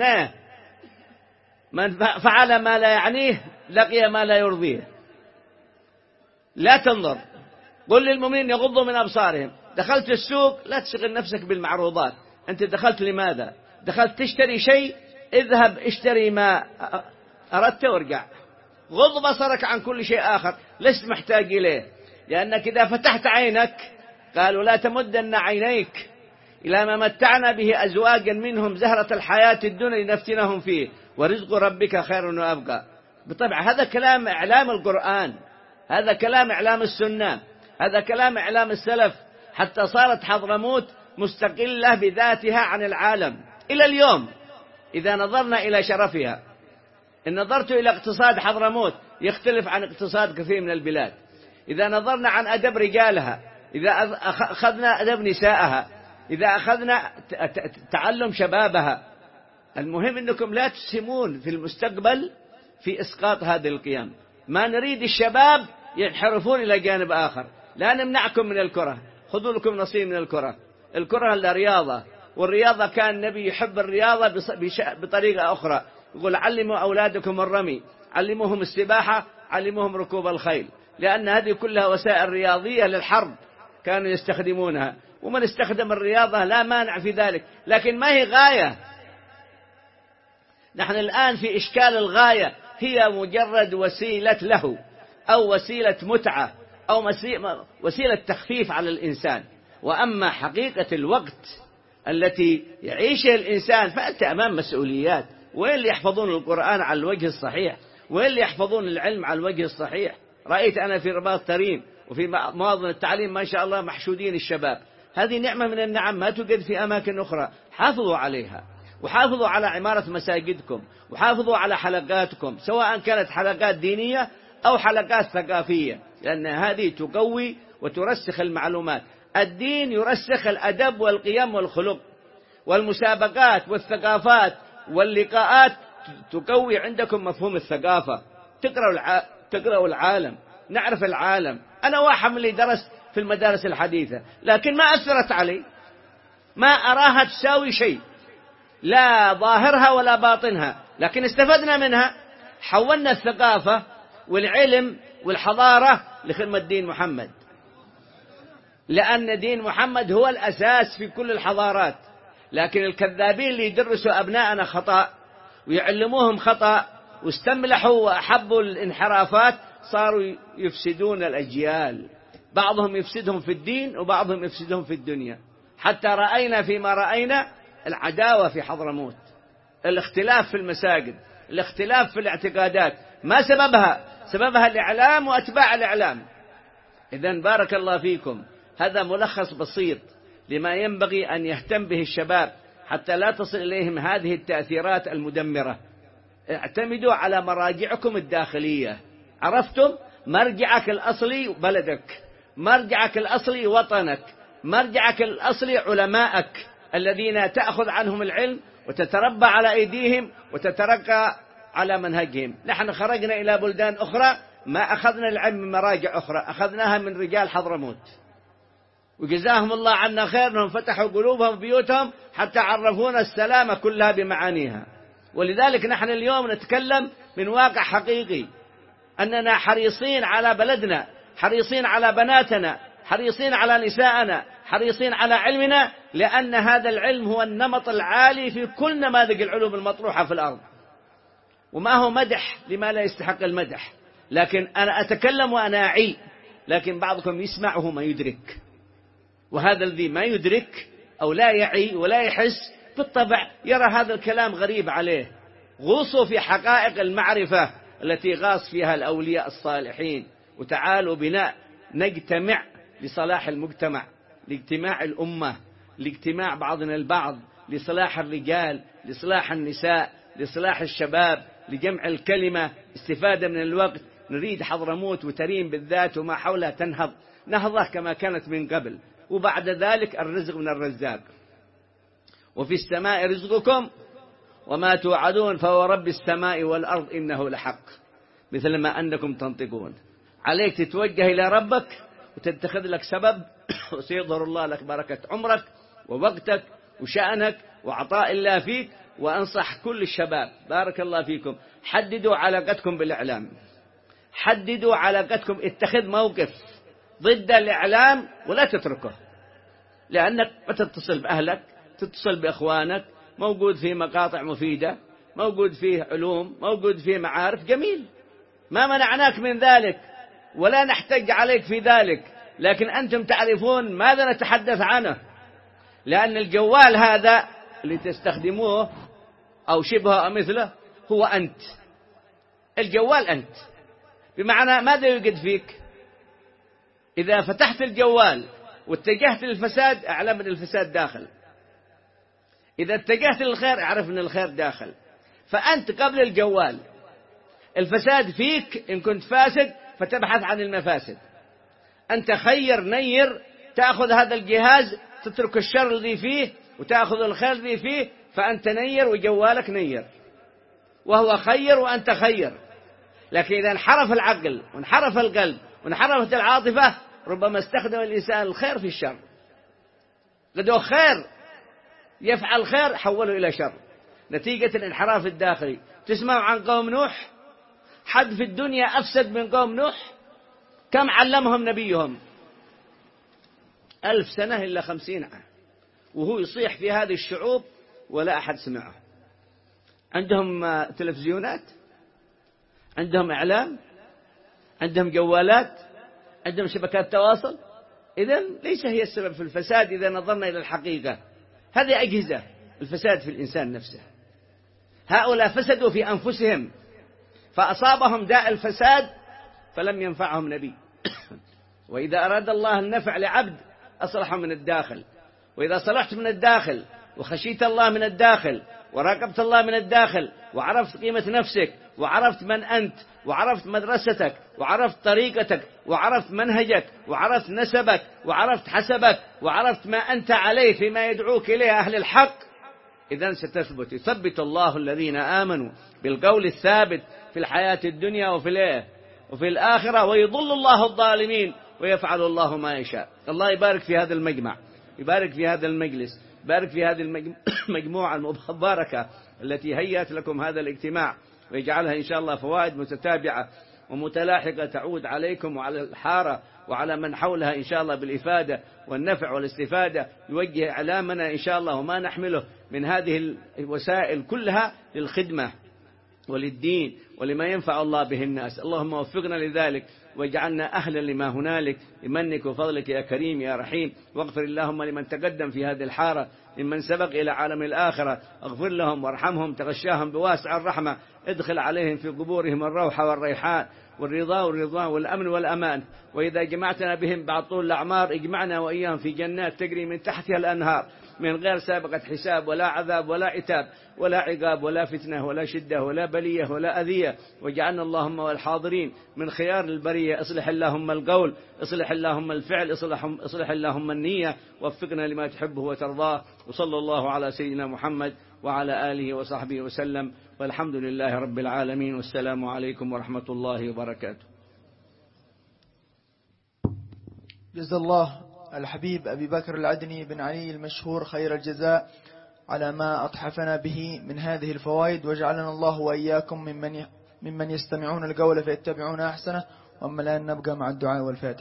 من فعل ما لا يعنيه لقي ما لا يرضيه. لا تنظر. قل للمؤمنين يغضوا من أبصارهم. دخلت السوق لا تشغل نفسك بالمعروضات. أنت دخلت لماذا؟ دخلت تشتري شيء، اذهب اشتري ما أردت وارجع. غض بصرك عن كل شيء آخر لست محتاج إليه، لأنك إذا فتحت عينك قالوا: لا تمدن عينيك إلى ما متعنا به أزواجا منهم زهرة الحياة الدنيا لنفتنهم فيه ورزق ربك خير وأبقى. بالطبع هذا كلام إعلام القرآن، هذا كلام إعلام السنة، هذا كلام إعلام السلف، حتى صارت حضرموت مستقلة بذاتها عن العالم إلى اليوم. إذا نظرنا إلى شرفها، إن نظرت إلى اقتصاد حضرموت يختلف عن اقتصاد كثير من البلاد. إذا نظرنا عن أدب رجالها، إذا أخذنا أدب نسائها، إذا أخذنا تعلم شبابها. المهم أنكم لا تسهمون في المستقبل في إسقاط هذه القيم. ما نريد الشباب ينحرفون إلى جانب آخر. لا نمنعكم من الكرة، خذوا لكم نصيب من الكرة. الكرة الرياضة، والرياضة كان النبي يحب الرياضة بطريقة أخرى. يقول: علموا أولادكم الرمي، علموهم السباحة، علموهم ركوب الخيل، لأن هذه كلها وسائل رياضية للحرب كانوا يستخدمونها. ومن استخدم الرياضة لا مانع في ذلك، لكن ما هي غاية. نحن الآن في إشكال الغاية هي مجرد وسيلة له، أو وسيلة متعة، أو وسيلة تخفيف على الإنسان. وأما حقيقة الوقت التي يعيشها الإنسان فأنت أمام مسؤوليات. وين اللي يحفظون القرآن على الوجه الصحيح؟ وين اللي يحفظون العلم على الوجه الصحيح؟ رأيت أنا في رباط تريم وفي مواطن التعليم ما شاء الله محشودين الشباب. هذه نعمة من النعم ما توجد في أماكن أخرى. حافظوا عليها، وحافظوا على عمارة مساجدكم، وحافظوا على حلقاتكم، سواء كانت حلقات دينية أو حلقات ثقافية، لأن هذه تقوي وترسخ المعلومات. الدين يرسخ الأدب والقيم والخلق، والمسابقات والثقافات واللقاءات تقوي عندكم مفهوم الثقافة. تقرأوا العالم، نعرف العالم. أنا واحد من اللي درس في المدارس الحديثة، لكن ما أثرت علي، ما أراها تساوي شيء، لا ظاهرها ولا باطنها، لكن استفدنا منها. حولنا الثقافة والعلم والحضارة لخدمة دين محمد، لأن دين محمد هو الأساس في كل الحضارات. لكن الكذابين اللي يدرسوا أبناءنا خطأ ويعلموهم خطأ واستملحوا وأحبوا الانحرافات صاروا يفسدون الأجيال. بعضهم يفسدهم في الدين وبعضهم يفسدهم في الدنيا. حتى رأينا فيما رأينا العداوة في حضرموت، الاختلاف في المساجد، الاختلاف في الاعتقادات. ما سببها؟ سببها الإعلام وأتباع الإعلام. إذن بارك الله فيكم، هذا ملخص بسيط لما ينبغي أن يهتم به الشباب حتى لا تصل إليهم هذه التأثيرات المدمرة. اعتمدوا على مراجعكم الداخلية. عرفتم؟ مرجعك الأصلي بلدك، مرجعك الأصلي وطنك، مرجعك الأصلي علماءك الذين تأخذ عنهم العلم وتتربى على أيديهم وتترقى على منهجهم. نحن خرجنا إلى بلدان أخرى ما أخذنا العلم من مراجع أخرى، أخذناها من رجال حضرموت، وجزاهم الله عنا خير أنهم فتحوا قلوبهم وبيوتهم حتى عرفونا السلامة كلها بمعانيها. ولذلك نحن اليوم نتكلم من واقع حقيقي، أننا حريصين على بلدنا، حريصين على بناتنا، حريصين على نسائنا، حريصين على علمنا، لأن هذا العلم هو النمط العالي في كل نماذج العلوم المطروحة في الأرض. وما هو مدح لما لا يستحق المدح، لكن أنا أتكلم وأنا أعي، لكن بعضكم يسمعه ما يدرك. وهذا الذي ما يدرك أو لا يعي ولا يحس بالطبع يرى هذا الكلام غريب عليه. غوصوا في حقائق المعرفة التي غاص فيها الأولياء الصالحين، وتعالوا بنا نجتمع لصلاح المجتمع، لاجتماع الأمة، لاجتماع بعضنا البعض، لصلاح الرجال، لصلاح النساء، لإصلاح الشباب، لجمع الكلمة، استفادة من الوقت. نريد حضرموت وتريم بالذات وما حولها تنهض نهضة كما كانت من قبل. وبعد ذلك الرزق من الرزاق. وفي السماء رزقكم وما توعدون فهو رب السماء والأرض إنه لحق مثل ما أنكم تنطقون. عليك تتوجه إلى ربك وتتخذ لك سبب وسيظهر الله لك بركة عمرك ووقتك وشأنك وعطاء الله فيك. وأنصح كل الشباب بارك الله فيكم، حددوا علاقتكم بالإعلام، حددوا علاقتكم، اتخذ موقف ضد الإعلام ولا تتركه، لأنك تتصل بأهلك، تتصل بإخوانك، موجود في مقاطع مفيدة، موجود فيه علوم، موجود فيه معارف، جميل، ما منعناك من ذلك ولا نحتج عليك في ذلك، لكن أنتم تعرفون ماذا نتحدث عنه. لأن الجوال هذا اللي تستخدموه أو شبهه أو مثله هو أنت، الجوال أنت، بمعنى ماذا يوجد فيك؟ إذا فتحت الجوال واتجهت للفساد اعلم أن الفساد داخل، إذا اتجهت للخير اعرف أن الخير داخل. فأنت قبل الجوال الفساد فيك، إن كنت فاسد فتبحث عن المفاسد. أنت خير نير، تأخذ هذا الجهاز تترك الشر الذي فيه وتأخذ الخير الذي فيه، فأنت نير وجوالك نير، وهو خير وأنت خير. لكن إذا انحرف العقل وانحرف القلب وانحرفت العاطفة ربما استخدم الإنسان الخير في الشر. لديه خير يفعل خير حوله إلى شر نتيجة الانحراف الداخلي. تسمع عن قوم نوح؟ حد في الدنيا أفسد من قوم نوح؟ كم علمهم نبيهم؟ 1000 سنة إلا 50 عام، وهو يصيح في هذه الشعوب ولا أحد سمعه. عندهم تلفزيونات، عندهم إعلام، عندهم جوالات، عندهم شبكات تواصل. إذن ليس هي السبب في الفساد إذا نظرنا إلى الحقيقة. هذه أجهزة، الفساد في الإنسان نفسه. هؤلاء فسدوا في أنفسهم فأصابهم داء الفساد فلم ينفعهم نبي. وإذا أراد الله النفع لعبد أصلحه من الداخل. وإذا صلحت من الداخل وخشيت الله من الداخل وراقبت الله من الداخل وعرفت قيمة نفسك وعرفت من أنت وعرفت مدرستك وعرفت طريقتك وعرفت منهجك وعرفت نسبك وعرفت حسبك وعرفت ما أنت عليه فيما يدعوك إليه أهل الحق، إذن ستثبت. يثبت الله الذين آمنوا بالقول الثابت في الحياة الدنيا وفي الآخرة، ويضل الله الظالمين ويفعل الله ما يشاء. الله يبارك في هذا المجمع، يبارك في هذا المجلس، يبارك في هذه المجموعة المباركة التي هيأت لكم هذا الاجتماع، ويجعلها إن شاء الله فوائد متتابعة ومتلاحقة تعود عليكم وعلى الحارة وعلى من حولها إن شاء الله بالإفادة والنفع والاستفادة. يوجه إعلامنا إن شاء الله وما نحمله من هذه الوسائل كلها للخدمة وللدين ولما ينفع الله به الناس. اللهم وفقنا لذلك واجعلنا أهلا لما هنالك بمنك وفضلك يا كريم يا رحيم. واغفر اللهم لمن تقدم في هذه الحارة ممن سبق إلى عالم الآخرة، اغفر لهم وارحمهم، تغشاهم بواسع الرحمة، ادخل عليهم في قبورهم الروح والريحان والرضا والرضوان والأمن والأمان. وإذا جمعتنا بهم بعد طول الأعمار اجمعنا وإياهم في جنات تجري من تحتها الأنهار من غير سابقة حساب ولا عذاب ولا عتاب ولا عقاب ولا فتنة ولا شدة ولا بلية ولا أذية. وجعلنا اللهم والحاضرين من خيار البرية. اصلح اللهم القول، اصلح اللهم الفعل، اصلح اللهم النية، وفقنا لما تحبه وترضاه. وصلى الله على سيدنا محمد وعلى آله وصحبه وسلم، والحمد لله رب العالمين، والسلام عليكم ورحمة الله وبركاته. جزا الله الحبيب أبي بكر العدني بن علي المشهور خير الجزاء على ما أطحفنا به من هذه الفوائد، وجعلنا الله وإياكم ممن يستمعون القول فيتبعون أحسنه. وأما الآن نبقى مع الدعاء والفاتح.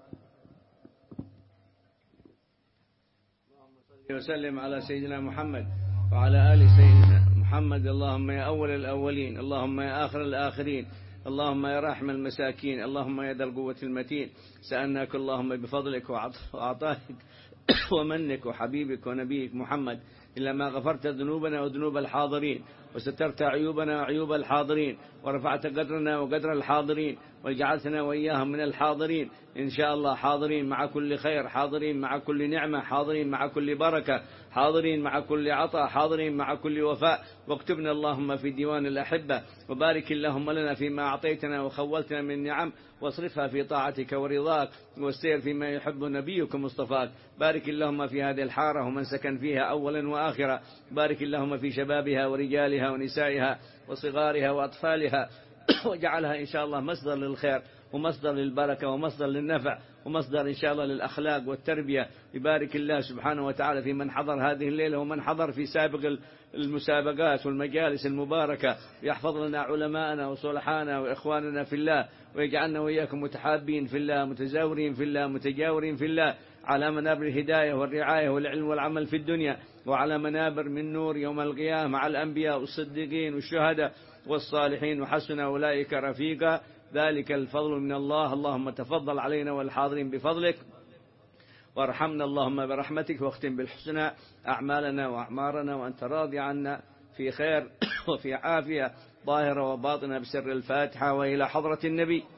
وسلم على سيدنا محمد وعلى آل سيدنا محمد. اللهم يا أول الأولين، اللهم يا آخر الآخرين، اللهم يا راحم المساكين، اللهم يا ذا القوة المتين، سألناك اللهم بفضلك وعطائك ومنك وحبيبك ونبيك محمد إلا ما غفرت ذنوبنا وذنوب الحاضرين، وسترت عيوبنا وعيوب الحاضرين، ورفعت قدرنا وقدر الحاضرين، وجعلتنا وإياهم من الحاضرين إن شاء الله، حاضرين مع كل خير، حاضرين مع كل نعمة، حاضرين مع كل بركة، حاضرين مع كل عطاء، حاضرين مع كل وفاء. واكتبنا اللهم في ديوان الأحبة، وبارك اللهم لنا فيما أعطيتنا وخولتنا من نعم، واصرفها في طاعتك ورضاك، والسير فيما يحب نبيك مصطفاك. بارك اللهم في هذه الحارة ومن سكن فيها أولا وآخرا، بارك اللهم في شبابها ورجالها ونسائها وصغارها وأطفالها، وجعلها إن شاء الله مصدر للخير ومصدر للبركة ومصدر للنفع ومصدر إن شاء الله للأخلاق والتربية. يبارك الله سبحانه وتعالى في من حضر هذه الليلة ومن حضر في سابق المسابقات والمجالس المباركة، يحفظ لنا علماءنا وصلحانا وإخواننا في الله، ويجعلنا وإياكم متحابين في الله، متزاورين في الله، متجاورين في الله، على منابر الهداية والرعاية والعلم والعمل في الدنيا، وعلى منابر من نور يوم القيامة مع الأنبياء والصديقين والشهداء والصالحين، وحسن أولئك رفيقا. ذلك الفضل من الله. اللهم تفضل علينا والحاضرين بفضلك، وارحمنا اللهم برحمتك، واختم بالحسنى أعمالنا وأعمارنا، وأنت راضي عنا في خير وفي عافية ظاهرة وباطنة، بسر الفاتحة. وإلى حضرة النبي